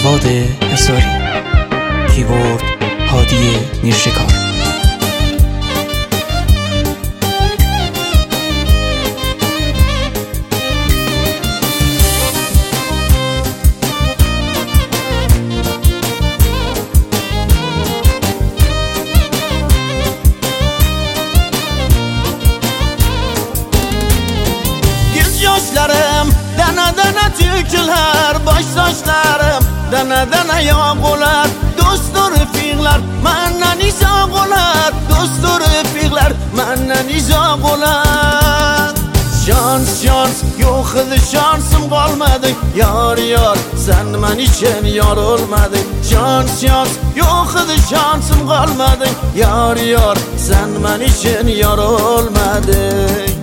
جواد حصاری، کیبورد هادی میرشکار. Gözyaşlarım dana dana tüküler, baş saçlarım dana dana yağılar. Dostur fiğler menden izah olar, dostur fiğler menden izah olar. Şans şans yok idi, şansım kalmadı yar yar, sen men için yar olmadın. Şans şans yok idi, şansım kalmadı yar yar, sen men için yar olmadın.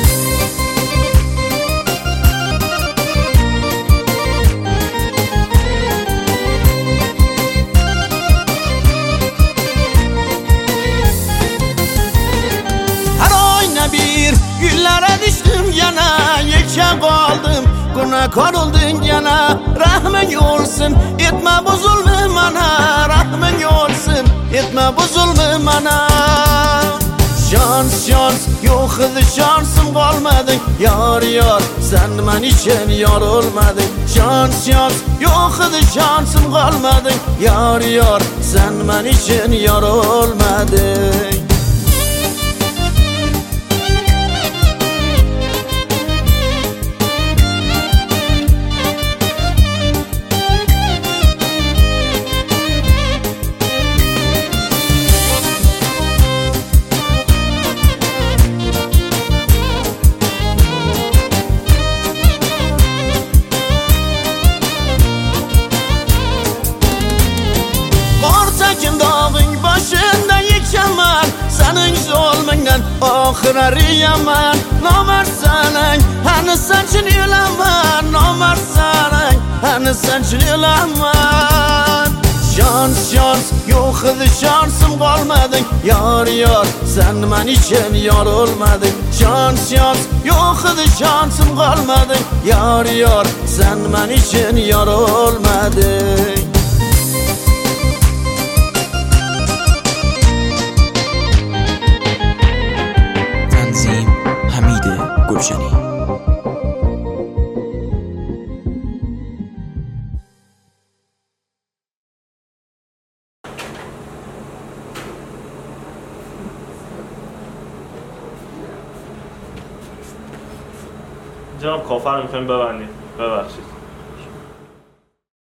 Güllere düştüm yana, yeke kaldım, günahkar oldun yana. Rahmin olsun, etme bu zulmü bana, rahmin olsun, etme bu zulmü bana. Şans şans yok idi, şansım kalmadı yar yar, sen men için yar olmadın. Şans şans yok idi, şansım kalmadı yar yar, sen men için yar olmadın. Başında yıkaman, senin zulmünden ahirleri yaman. Namar senin, hani sensin ilaman, namar senin, hani sensin ilaman. Şans şans yok idi, şansım kalmadı yar yar, sen men için yar olmadın. Şans şans yok idi, şansım kalmadı yar yar, sen men için yar olmadın. جناب کافر رو می‌خوایم ببندیم، ببخشید.